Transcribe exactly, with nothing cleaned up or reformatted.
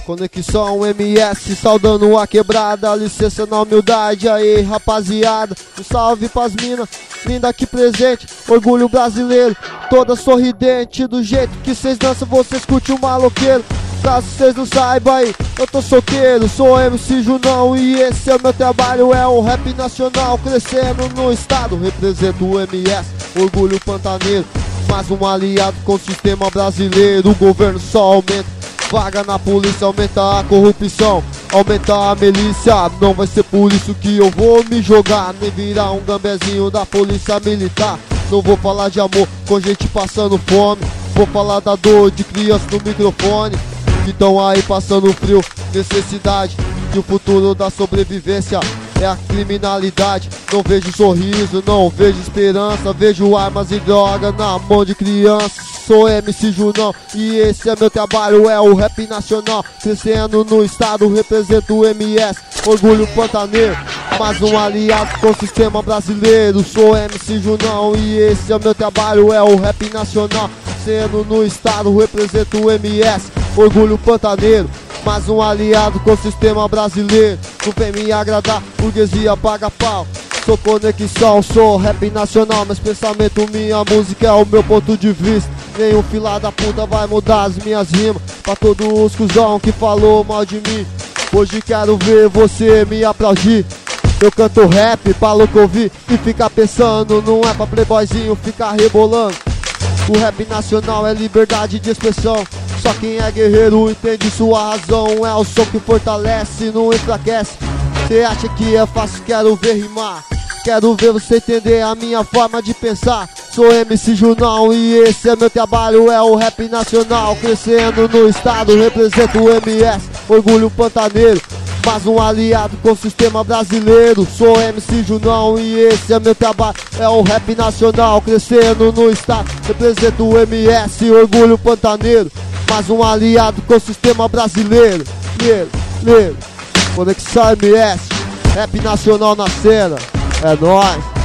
Conexão M S, saudando a quebrada, licença na humildade, aí rapaziada, um salve pras minas, linda aqui presente, orgulho brasileiro, toda sorridente, do jeito que cês dançam, vocês curtem o maloqueiro, caso cês não saibam aí, eu tô solteiro, sou M C Junão e esse é o meu trabalho, é o rap nacional, crescendo no estado, represento o M S, orgulho pantaneiro, mais um aliado com o sistema brasileiro, o governo só aumenta, vaga na polícia, aumenta a corrupção, aumenta a milícia, não vai ser por isso que eu vou me jogar, nem virar um gambezinho da polícia militar. Não vou falar de amor com gente passando fome, vou falar da dor de criança no microfone, que tão aí passando frio, necessidade, e o futuro da sobrevivência é a criminalidade. Não vejo sorriso, não vejo esperança, vejo armas e droga na mão de criança. Sou M C Junão e esse é meu trabalho, é o rap nacional, crescendo no estado, represento o M S, orgulho pantaneiro, mais um aliado com o sistema brasileiro. Sou M C Junão e esse é o meu trabalho, é o rap nacional, crescendo no estado, represento o M S, orgulho pantaneiro, mais um aliado com o sistema brasileiro. Não vem me agradar, burguesia paga pau. Sou conexão, sou rap nacional, mas pensamento, minha música é o meu ponto de vista. Nenhum fila da puta vai mudar as minhas rimas, pra todos os cuzão que falou mal de mim. Hoje quero ver você me aplaudir. Eu canto rap pra louco ouvir e ficar pensando, não é pra playboyzinho ficar rebolando. O rap nacional é liberdade de expressão, só quem é guerreiro entende sua razão. É o som que fortalece, não enfraquece. Cê acha que é fácil, quero ver rimar, quero ver você entender a minha forma de pensar. Sou M C Junão e esse é meu trabalho, é o rap nacional, crescendo no estado, represento o M S, orgulho pantaneiro, mais um aliado com o sistema brasileiro. Sou M C Junão e esse é meu trabalho, é o rap nacional, crescendo no estado, represento o M S, orgulho pantaneiro, mais um aliado com o sistema brasileiro. Leiro, leiro, Conexão M S, rap nacional na cena, é nóis.